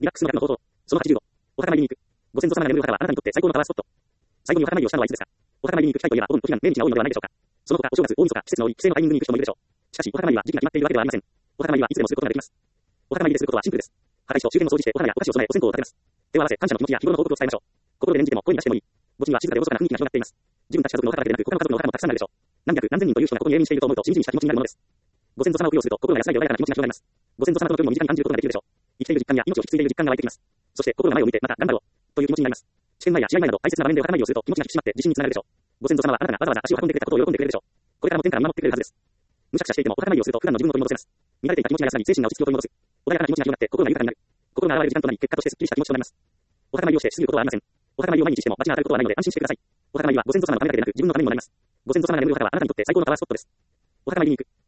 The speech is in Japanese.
リラックスの楽の方法。その80度。お墓参りに行く。ご先祖様が眠るお墓はあなたにとって最高のパワースポット。最後にお墓参りをしたのはいつですか？お墓参りに行く機会といえば、お盆、お彼岸、命日が多いのではないでしょうか。その他、お正月、大晦日、季節の多い帰省のタイミングに行く人もいるでしょう。しかし、お墓参りは時期が決まっているわけではありません。お墓参りはいつでもすることができます。お墓参りですることはシンプルです。墓石と周辺を掃除して、お花やお菓子を備え、お線香を立てます。手を合わせ、感謝の気持ちや日頃の報告を伝えましょう。心で念じても声に出してもいい。墓地には静かで厳かな雰囲気が広がっています。自分たち家族のお墓だけでなく、他の家族のお墓もたくさんあるでしょう。何百、何千人という人がここに永遠にしていると思うと、しみじみした気持ちになるものです。ご先祖様を供養すると、心が安らぎ穏やかな気持ちが広がります。ご先祖様との距離も身近に感じることができるでしょう。生きている実感や命を引き継いでいる実感が湧いてきます。そして、心が前を見て、また頑張ろうという気持ちになります。試験前や試合前など大切な場面でお墓参りをすると気持ちが引き締まって自信につながるでしょう。ご先祖様はあなたがわざわざ足を運んでくれたことを喜んでくれるでしょう。これからも天から見守ってくれるはずです。むしゃくしゃしていてもお墓参りをすると普段の自分を取り戻せます。乱れていた気持ちが安らぎ、精神が落ち着きを取り戻す。穏やかな気持ちが広がって心が豊かになる。心が現れる時間となり、結果としてスッキリした気持ちとなります。お墓参りをして過ぎることはありません。お墓参りを毎日しても罰が当たることはないので安心してください。お墓参りはご先祖様のためだけでなく自分のためにもなります。ご先祖様が眠るお墓はあなたにとって最高のパワースポットです。お墓参りに行く。